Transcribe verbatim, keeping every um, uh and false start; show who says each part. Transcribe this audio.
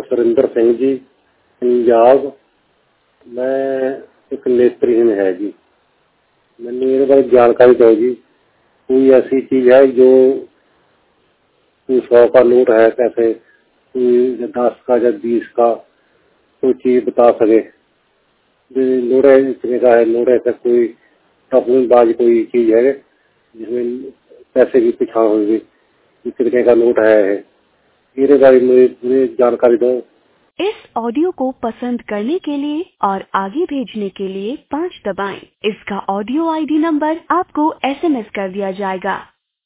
Speaker 1: सुरिंदर सिंह जी, पंजाब। मैं एक नेत्रहीन है जी। मैंने मेरे बारे जानकारी दो जी। कोई ऐसी चीज है जो कोई सौ का नोट है, कैसे कोई दस का या बीस का, कोई चीज बता सके। नोट है इतने का है, नोट ऐसा कोई बाज कोई चीज है जिसमें पैसे की पिछाड़ होगी, कितने का नोट है, मेरे बारे में मुझे जानकारी दो।
Speaker 2: इस ऑडियो को पसंद करने के लिए और आगे भेजने के लिए पाँच दबाएं। इसका ऑडियो आईडी नंबर आपको एसएमएस कर दिया जाएगा।